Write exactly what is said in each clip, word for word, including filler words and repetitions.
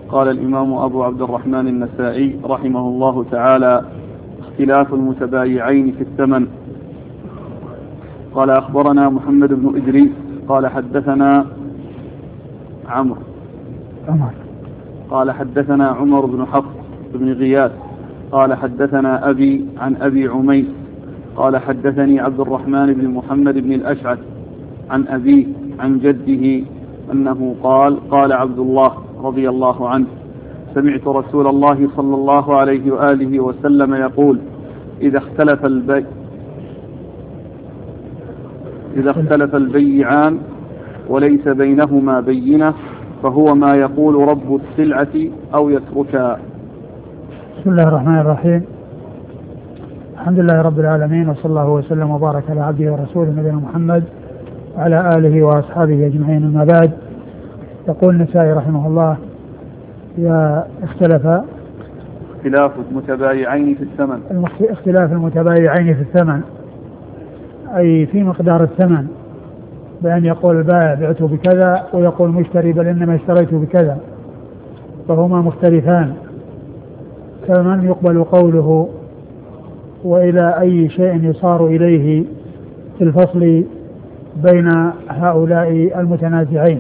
قال الإمام أبو عبد الرحمن النسائي رحمه الله تعالى: اختلاف المتبايعين في الثمن. قال: أخبرنا محمد بن إدريس قال حدثنا عمرو عمر قال حدثنا عمر بن حفص بن غياث قال حدثنا أبي عن أبي عميس قال حدثني عبد الرحمن بن محمد بن الأشعث عن أبيه عن جده أنه قال: قال عبد الله رضي الله عنه: سمعت رسول الله صلى الله عليه وآله وسلم يقول: إذا اختلف البيع إذا اختلف البيعان وليس بينهما بينة فهو ما يقول رب السلعة أو يتركها. بسم الله الرحمن الرحيم. الحمد لله رب العالمين، وصلى الله وسلم وبارك على عبده ورسوله نبينا محمد وعلى آله وأصحابه أجمعين، أما بعد. يقول النسائي رحمه الله: يا اختلف اختلاف المتبايعين في الثمن. اختلاف المتبايعين في الثمن أي في مقدار الثمن، بأن يقول البائع بعت بكذا ويقول المشتري بل إنما اشتريت بكذا، فهما مختلفان. فمن يقبل قوله وإلى أي شيء يصار إليه في الفصل بين هؤلاء المتنازعين.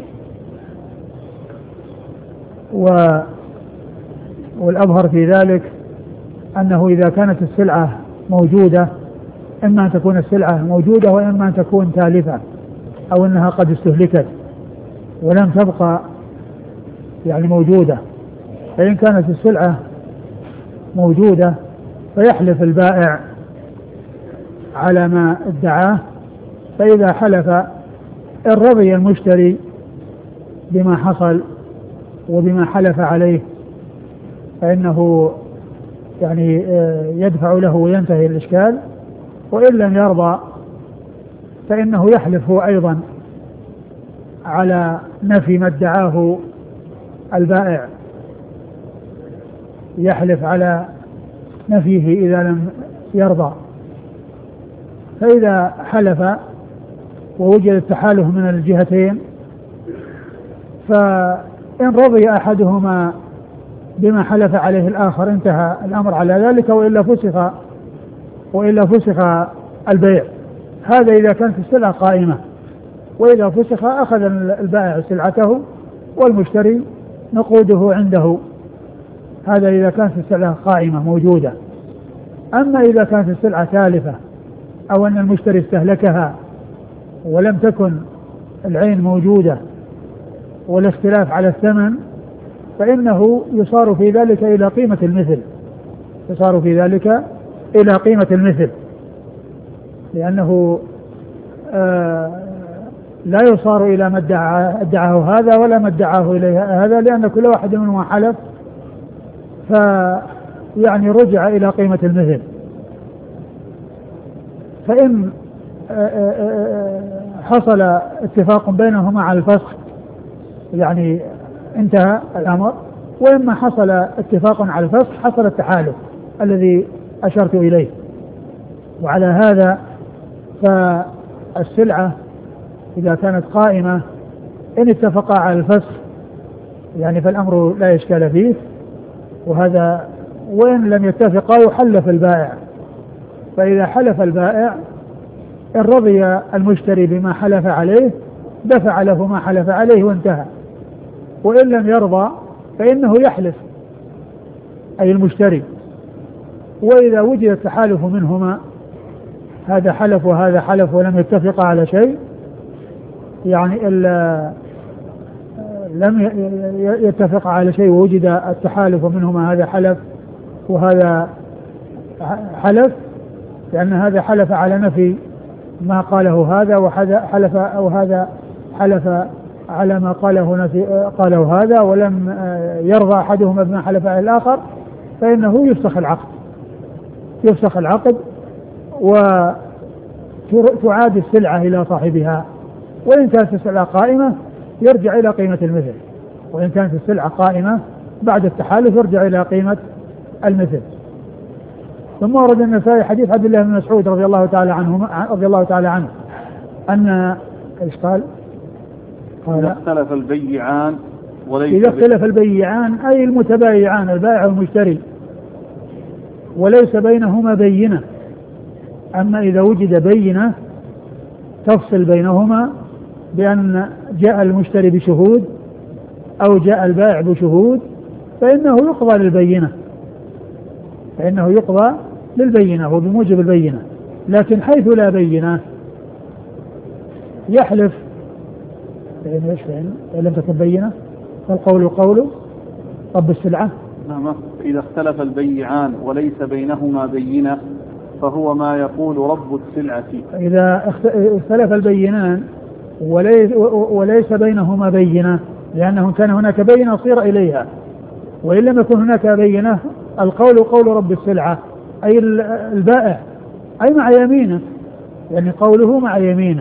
و والأظهر في ذلك أنه إذا كانت السلعة موجودة، إما أن تكون السلعة موجودة وإما أن تكون تالفة أو أنها قد استهلكت ولم تبقى يعني موجودة. فإن كانت السلعة موجودة فيحلف البائع على ما ادعاه، فإذا حلف إن رضي المشتري بما حصل وبما حلف عليه فإنه يعني يدفع له وينتهي الإشكال، وإن لم يرضى فإنه يحلف هو أيضا على نفي ما ادعاه البائع، يحلف على نفيه إذا لم يرضى. فإذا حلف ووجد التحالف من الجهتين، فإن رضي أحدهما بما حلف عليه الآخر انتهى الأمر على ذلك، وإلا فسخ وإلا فسخ البيع. هذا إذا كانت السلعة قائمة، وإذا فسخ أخذ البائع سلعته والمشتري نقوده عنده. هذا إذا كانت السلعة قائمة موجودة. أما إذا كانت السلعة تالفة أو أن المشتري استهلكها ولم تكن العين موجودة والاختلاف على الثمن، فإنه يصار في ذلك إلى قيمة المثل يصار في ذلك إلى قيمة المثل لأنه آه لا يصار إلى ما ادعاه هذا ولا ما ادعاه إليه هذا، لأن كل واحد منهما حلف، فيعني رجع إلى قيمة المثل. فإن حصل اتفاق بينهما على الفسخ يعني انتهى الأمر، وإما حصل اتفاق على الفسخ حصل التحالف الذي أشرت إليه. وعلى هذا فالسلعة إذا كانت قائمة إن اتفقا على الفسخ يعني فالأمر لا إشكال فيه، وهذا وإن لم يتفقا يحلف البائع. فإذا حلف البائع إن رضي المشتري بما حلف عليه دفع له ما حلف عليه وانتهى، وإن لم يرضى فإنه يحلف أي المشتري. وإذا وجد التحالف منهما، هذا حلف وهذا حلف ولم يتفق على شيء، يعني إلا لم يتفق على شيء ووجد التحالف منهما، هذا حلف وهذا حلف، لأن هذا حلف على نفي ما قاله هذا، وهذا حلف وهذا حلف على ما قاله نفي قاله هذا، ولم يرضى أحدهما بما حلف على الآخر، فإنه يفسخ العقد يفسخ العقد وتعاد السلعة إلى صاحبها. وإن كانت السلعة قائمة يرجع إلى قيمة المثل، وإن كانت السلعة قائمة بعد التحالف يرجع إلى قيمة المثل. ثم ورد النسائي حديث عبد الله بن مسعود رضي الله تعالى عنه رضي الله تعالى عنه أن ايش قال؟ قال اختلف البيعان إذا اختلف البيعان أي المتبايعان البائع والمشتري وليس بينهما بينة. أما إذا وجد بينة تفصل بينهما بأن جاء المشتري بشهود أو جاء البائع بشهود فإنه يقضى للبينة فإنه يقضى للبينة وبموجب البينة. لكن حيث لا بينة يحلف فإن إيش فإن لم تكن بينة فالقول قول رب السلعة. نعم. إذا اختلف البيعان وليس بينهما بينة فهو ما يقول رب السلعة. إذا اختلف البينان وليس, وليس بينهما بينة لأنه كان هناك بينة صير إليها وإن لم يكن هناك بينة القول قول رب السلعة أي البائع أي مع يمينه يعني قوله مع يمينه.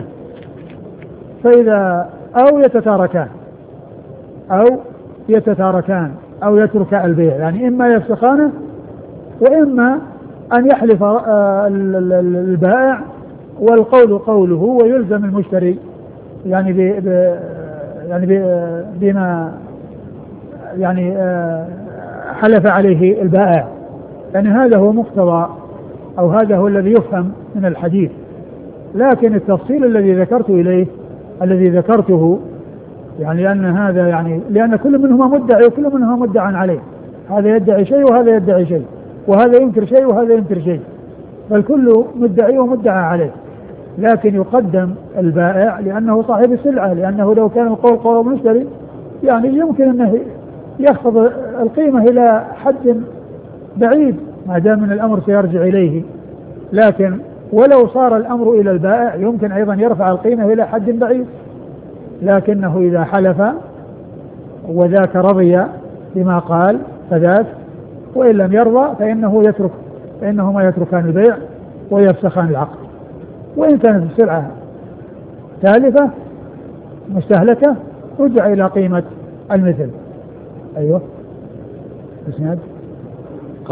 فإذا أو يتتاركان أو يتتاركان أو يترك البيع يعني إما يفسخانه وإما أن يحلف البائع والقول قوله ويلزم المشتري يعني ب يعني بما يعني حلف عليه البائع. يعني هذا هو مقتضى أو هذا هو الذي يفهم من الحديث. لكن التفصيل الذي ذكرت إليه الذي ذكرته يعني لأن هذا يعني لأن كل منهما مدعي وكل منهما مدعى عليه. هذا يدعي شيء وهذا يدعي شيء وهذا ينكر شيء وهذا ينكر شيء فالكل مدعي ومدعى عليه. لكن يقدم البائع لأنه صاحب السلعة لأنه لو كان القول قول المشتري يعني يمكن أنه يخفض القيمة إلى حد بعيد ما دام من الأمر سيرجع إليه. لكن ولو صار الأمر إلى البائع يمكن أيضا يرفع القيمة إلى حد بعيد. لكنه إذا حلف وذاك رضي بما قال فذاك وإن لم يرضى فإنه يترك فإنهما يتركان البيع ويفسخان العقد. وإن كانت السلعة ثالثة مستهلكة رجع إلى قيمة المثل. أيوه. اسناد